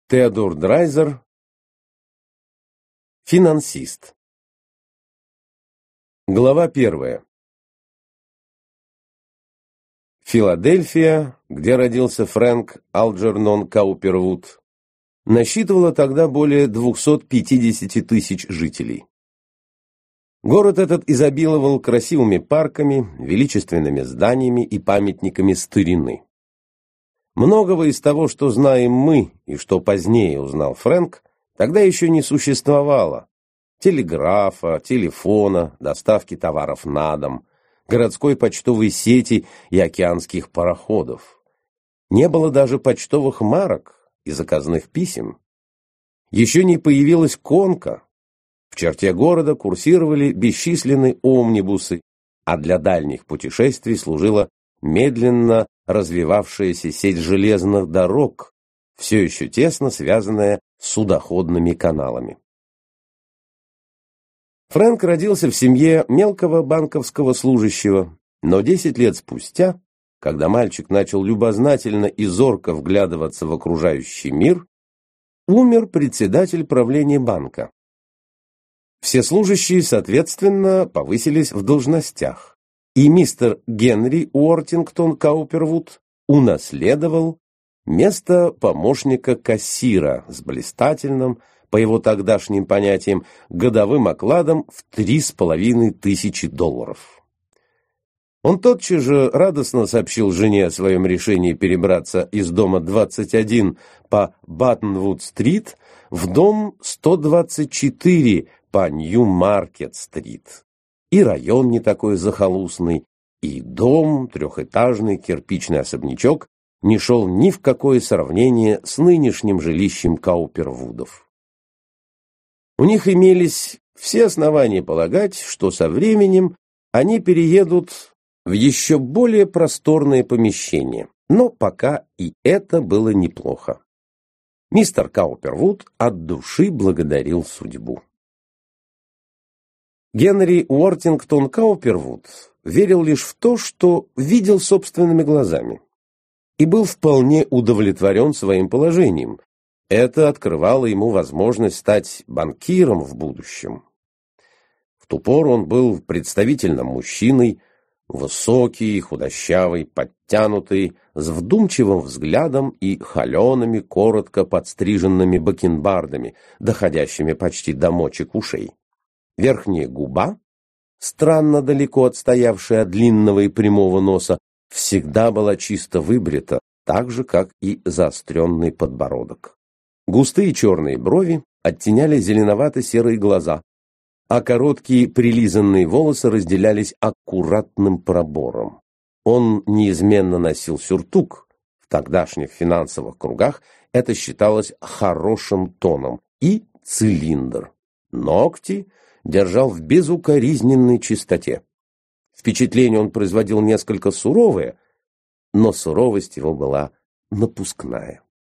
Теодор Драйзер. Финансист. Глава 1. Филадельфия, где родился Фрэнк Алджернон Каупервуд, насчитывала тогда более 250 тысяч жителей. Город этот изобиловал красивыми парками, величественными зданиями и памятниками старины. Многого из того, что знаем мы и что позднее узнал Фрэнк, тогда еще не существовало. Телеграфа, телефона, доставки товаров на дом, городской почтовой сети и океанских пароходов. Не было даже почтовых марок и заказных писем. Еще не появилась конка. В черте города курсировали бесчисленные омнибусы, а для дальних путешествий служила медленно развивавшаяся сеть железных дорог, все еще тесно связанная с судоходными каналами. Фрэнк родился в семье мелкого банковского служащего, но 10 лет спустя, когда мальчик начал любознательно и зорко вглядываться в окружающий мир, умер председатель правления банка. Все служащие, соответственно, повысились в должностях, и мистер Генри Уортингтон Каупервуд унаследовал место помощника кассира с блистательным, по его тогдашним понятиям, годовым окладом в $3500. Он тотчас же радостно сообщил жене о своем решении перебраться из дома 21 по Баттенвуд-стрит в дом 124 по Нью-Маркет-стрит. И район не такой захолустный, и дом, трехэтажный кирпичный особнячок, не шел ни в какое сравнение с нынешним жилищем Каупервудов. У них имелись все основания полагать, что со временем они переедут в еще более просторное помещение, но пока и это было неплохо. Мистер Каупервуд от души благодарил судьбу. Генри Уортингтон Каупервуд верил лишь в то, что видел собственными глазами, и был вполне удовлетворен своим положением. Это открывало ему возможность стать банкиром в будущем. В ту пору он был представительным мужчиной, высокий, худощавый, подтянутый, с вдумчивым взглядом и холеными, коротко подстриженными бакенбардами, доходящими почти до мочек ушей. Верхняя губа, странно далеко отстоявшая от длинного и прямого носа, всегда была чисто выбрита, так же, как и заостренный подбородок. Густые черные брови оттеняли зеленовато-серые глаза, а короткие прилизанные волосы разделялись аккуратным пробором. Он неизменно носил сюртук. В тогдашних финансовых кругах это считалось хорошим тоном. И цилиндр. Ногти держал в безукоризненной чистоте. Впечатление он производил несколько суровое, но суровость его была напускная.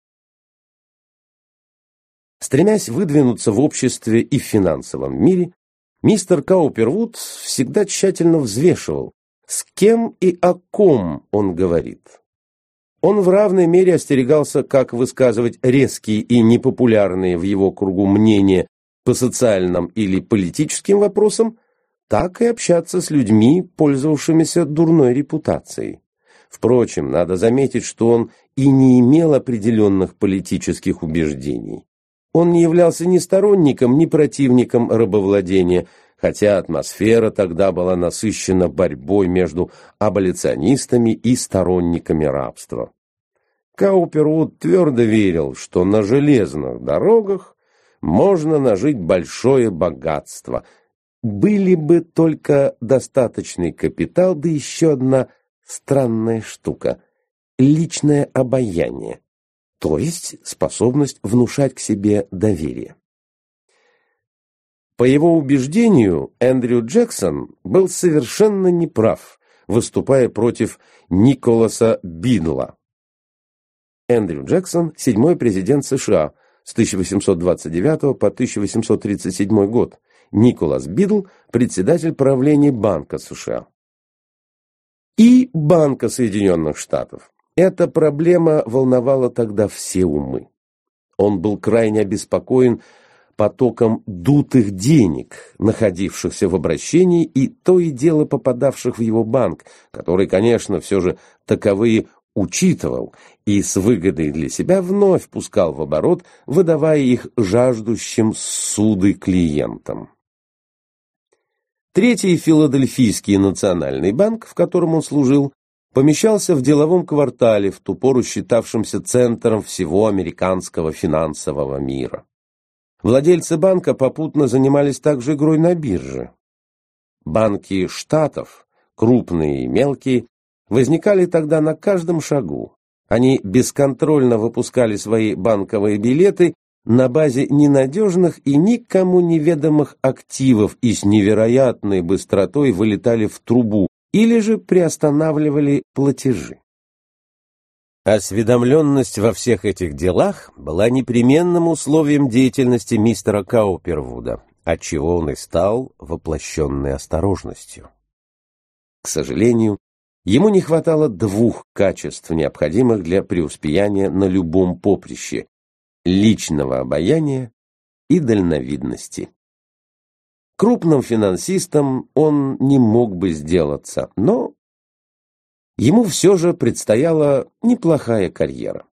Стремясь выдвинуться в обществе и в финансовом мире, мистер Каупервуд всегда тщательно взвешивал, с кем и о ком он говорит. Он в равной мере остерегался как высказывать резкие и непопулярные в его кругу мнения по социальным или политическим вопросам, так и общаться с людьми, пользовавшимися дурной репутацией. Впрочем, надо заметить, что он и не имел определенных политических убеждений. Он не являлся ни сторонником, ни противником рабовладения, хотя атмосфера тогда была насыщена борьбой между аболиционистами и сторонниками рабства. Каупервуд твердо верил, что на железных дорогах можно нажить большое богатство. Были бы только достаточный капитал, да еще одна странная штука – личное обаяние, то есть способность внушать к себе доверие. По его убеждению, Эндрю Джексон был совершенно неправ, выступая против Николаса Бидла. Эндрю Джексон – 7-й президент США с 1829 по 1837 год. Николас Бидл – председатель правления Банка США. И Банка Соединенных Штатов. Эта проблема волновала тогда все умы. Он был крайне обеспокоен потоком дутых денег, находившихся в обращении и то и дело попадавших в его банк, который, конечно, все же таковые учитывал и с выгодой для себя вновь пускал в оборот, выдавая их жаждущим ссуды клиентам. Третий филадельфийский национальный банк, в котором он служил, помещался в деловом квартале, в ту пору считавшемся центром всего американского финансового мира. Владельцы банка попутно занимались также игрой на бирже. Банки штатов, крупные и мелкие, возникали тогда на каждом шагу. Они бесконтрольно выпускали свои банковые билеты на базе ненадежных и никому неведомых активов и с невероятной быстротой вылетали в трубу или же приостанавливали платежи. Осведомленность во всех этих делах была непременным условием деятельности мистера Каупервуда, отчего он и стал воплощенной осторожностью. К сожалению, ему не хватало двух качеств, необходимых для преуспеяния на любом поприще – личного обаяния и дальновидности. Крупным финансистом он не мог бы сделаться, но ему все же предстояла неплохая карьера.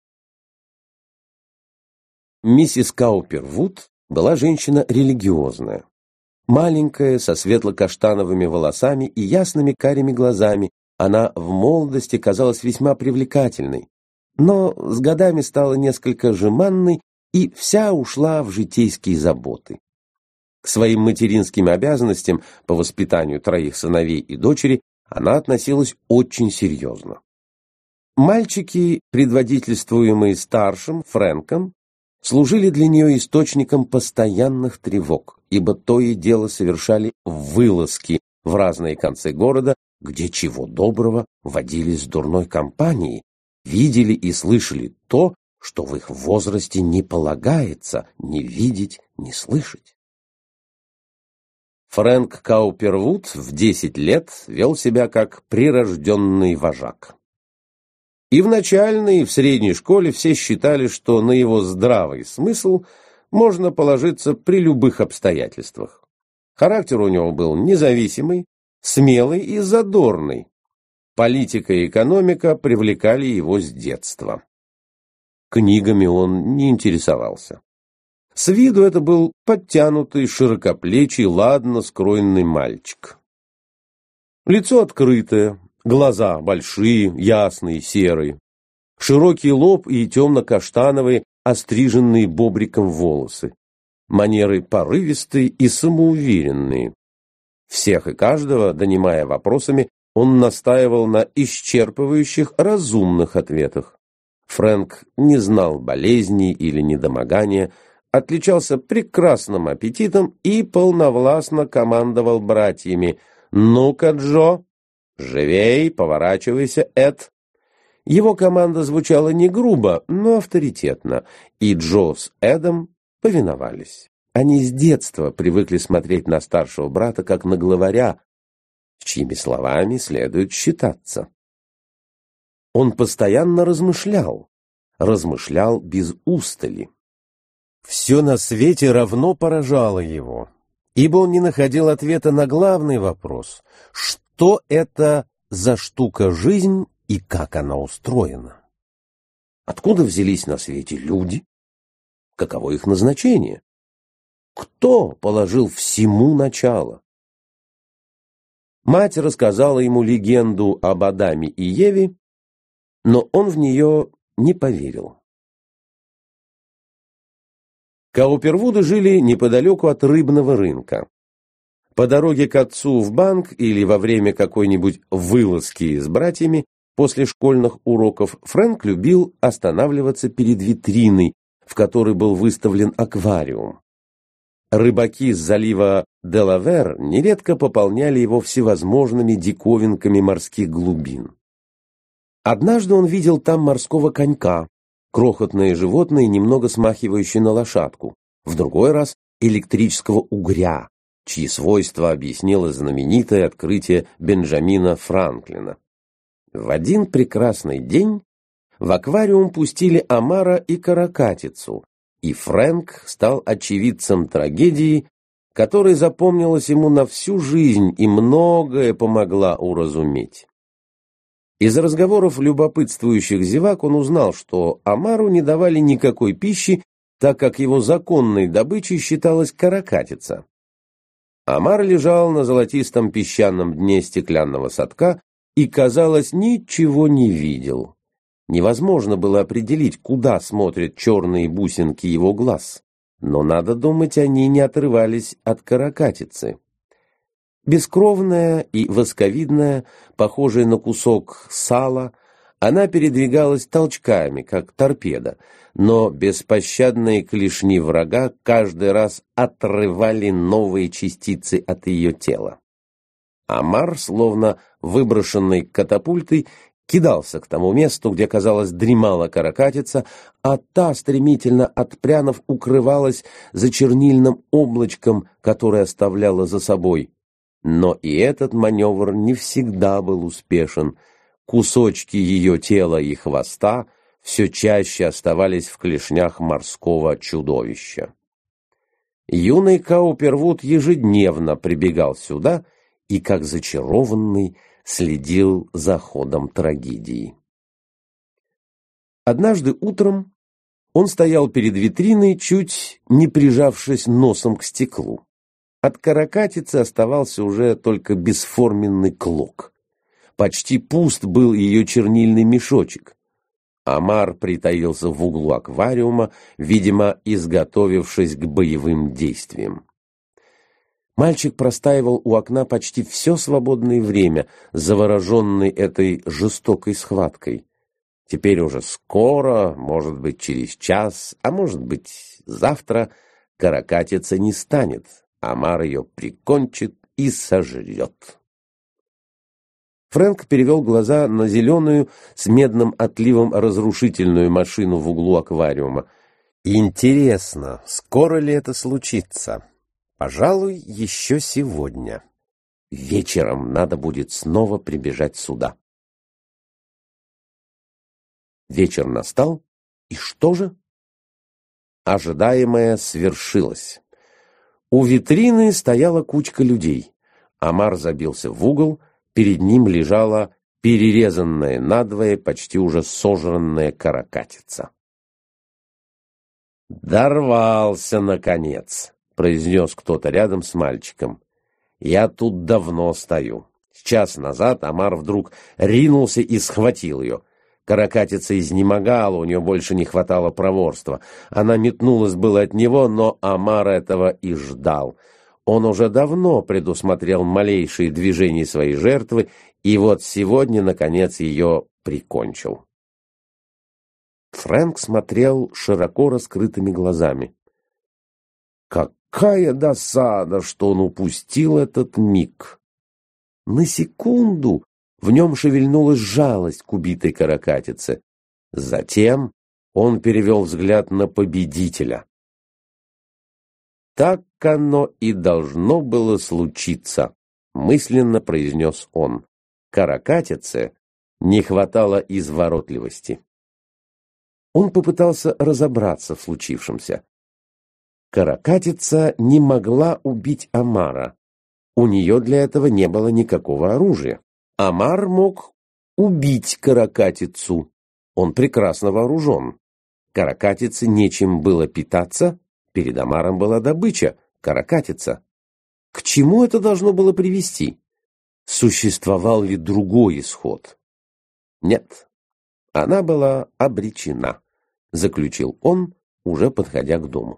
Миссис Каупервуд была женщина религиозная. Маленькая, со светло-каштановыми волосами и ясными карими глазами, она в молодости казалась весьма привлекательной, но с годами стала несколько жеманной и вся ушла в житейские заботы. К своим материнским обязанностям по воспитанию троих сыновей и дочери она относилась очень серьезно. Мальчики, предводительствуемые старшим, Фрэнком, служили для нее источником постоянных тревог, ибо то и дело совершали вылазки в разные концы города, где чего доброго водились с дурной компанией, видели и слышали то, что в их возрасте не полагается ни видеть, ни слышать. Фрэнк Каупервуд в 10 лет вел себя как прирожденный вожак. И в начальной, и в средней школе все считали, что на его здравый смысл можно положиться при любых обстоятельствах. Характер у него был независимый, смелый и задорный. Политика и экономика привлекали его с детства. Книгами он не интересовался. С виду это был подтянутый, широкоплечий, ладно скроенный мальчик. Лицо открытое, глаза большие, ясные, серые, широкий лоб и темно-каштановые, остриженные бобриком волосы, манеры порывистые и самоуверенные. Всех и каждого, донимая вопросами, он настаивал на исчерпывающих, разумных ответах. Фрэнк не знал болезней или недомогания, отличался прекрасным аппетитом и полновластно командовал братьями: «Ну-ка, Джо, живей, поворачивайся, Эд». Его команда звучала не грубо, но авторитетно, и Джо с Эдом повиновались. Они с детства привыкли смотреть на старшего брата как на главаря, с чьими словами следует считаться. Он постоянно размышлял без устали. Все на свете равно поражало его, ибо он не находил ответа на главный вопрос: что это за штука жизнь и как она устроена? Откуда взялись на свете люди? Каково их назначение? Кто положил всему начало? Мать рассказала ему легенду об Адаме и Еве, но он в нее не поверил. Каупервуды жили неподалеку от рыбного рынка. По дороге к отцу в банк или во время какой-нибудь вылазки с братьями после школьных уроков Фрэнк любил останавливаться перед витриной, в которой был выставлен аквариум. Рыбаки с залива Делавэр нередко пополняли его всевозможными диковинками морских глубин. Однажды он видел там морского конька, крохотное животное, немного смахивающее на лошадку, в другой раз электрического угря, чьи свойства объяснило знаменитое открытие Бенджамина Франклина. В один прекрасный день В аквариум пустили омара и каракатицу, и Фрэнк стал очевидцем трагедии, которая запомнилась ему на всю жизнь и многое помогла уразуметь. Из разговоров любопытствующих зевак он узнал, что омару не давали никакой пищи, так как его законной добычей считалась каракатица. Омар лежал на золотистом песчаном дне стеклянного садка и, казалось, ничего не видел. Невозможно было определить, куда смотрят черные бусинки его глаз, но, надо думать, они не отрывались от каракатицы. Бескровная и восковидная, похожая на кусок сала, она передвигалась толчками, как торпеда, но беспощадные клешни врага каждый раз отрывали новые частицы от ее тела. Омар, словно выброшенный катапультой, кидался к тому месту, где, казалось, дремала каракатица, а та, стремительно отпрянув, укрывалась за чернильным облачком, которое оставляла за собой. Но и этот маневр не всегда был успешен. Кусочки ее тела и хвоста все чаще оставались в клешнях морского чудовища. Юный Каупервуд ежедневно прибегал сюда и, как зачарованный, следил за ходом трагедии. Однажды утром он стоял перед витриной, чуть не прижавшись носом к стеклу. От каракатицы оставался уже только бесформенный клок. Почти пуст был ее чернильный мешочек. Омар притаился в углу аквариума, видимо, изготовившись к боевым действиям. Мальчик простаивал у окна почти все свободное время, завороженный этой жестокой схваткой. Теперь уже скоро, может быть, через час, а может быть, завтра, каракатица не станет. Омар ее прикончит и сожрет. Фрэнк перевел глаза на зеленую с медным отливом разрушительную машину в углу аквариума. Интересно, скоро ли это случится? Пожалуй, еще сегодня. Вечером надо будет снова прибежать сюда. Вечер настал, и что же? Ожидаемое свершилось. У витрины стояла кучка людей. Омар забился в угол, перед ним лежала перерезанная надвое, почти уже сожранная каракатица. «Дорвался, наконец!» — произнес кто-то рядом с мальчиком. «Я тут давно стою». Час назад Омар вдруг ринулся и схватил ее. Каракатица изнемогала, у нее больше не хватало проворства. Она метнулась было от него, но Омар этого и ждал. Он уже давно предусмотрел малейшие движения своей жертвы, и вот сегодня, наконец, ее прикончил. Фрэнк смотрел широко раскрытыми глазами. Какая досада, что он упустил этот миг! На секунду в нем шевельнулась жалость к убитой каракатице. Затем он перевел взгляд на победителя. «Так оно и должно было случиться», — мысленно произнес он. Каракатице не хватало изворотливости. Он попытался разобраться в случившемся. Каракатица не могла убить Омара. У нее для этого не было никакого оружия. Омар мог убить каракатицу. Он прекрасно вооружен. Каракатице нечем было питаться. Перед Омаром была добыча — каракатица. К чему это должно было привести? Существовал ли другой исход? Нет, она была обречена, заключил он, уже подходя к дому.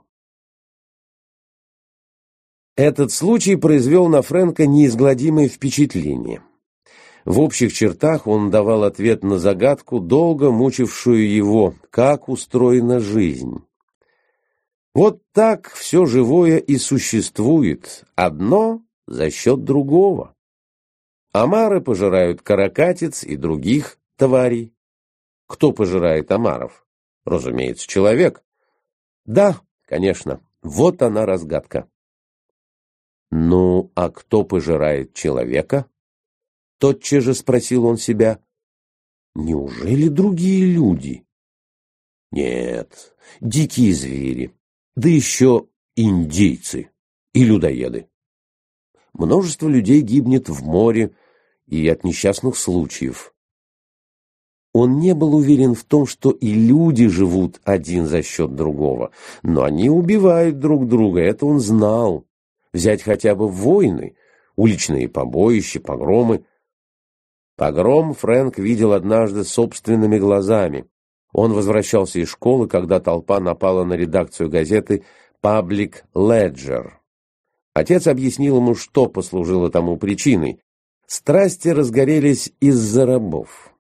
Этот случай произвел на Фрэнка неизгладимое впечатление. В общих чертах он давал ответ на загадку, долго мучившую его, как устроена жизнь. Вот так все живое и существует, одно за счет другого. Омары пожирают каракатиц и других тварей. Кто пожирает омаров? Разумеется, человек. Да, конечно, вот она разгадка. Ну, а кто пожирает человека? Тотчас же спросил он себя. Неужели другие люди? Нет, дикие звери, да еще индейцы и людоеды. Множество людей гибнет в море и от несчастных случаев. Он не был уверен в том, что и люди живут один за счет другого, но они убивают друг друга, это он знал. Взять хотя бы войны, уличные побоища, погромы. Погром Фрэнк видел однажды собственными глазами. Он возвращался из школы, когда толпа напала на редакцию газеты «Паблик Леджер». Отец объяснил ему, что послужило тому причиной. Страсти разгорелись из-за рабов.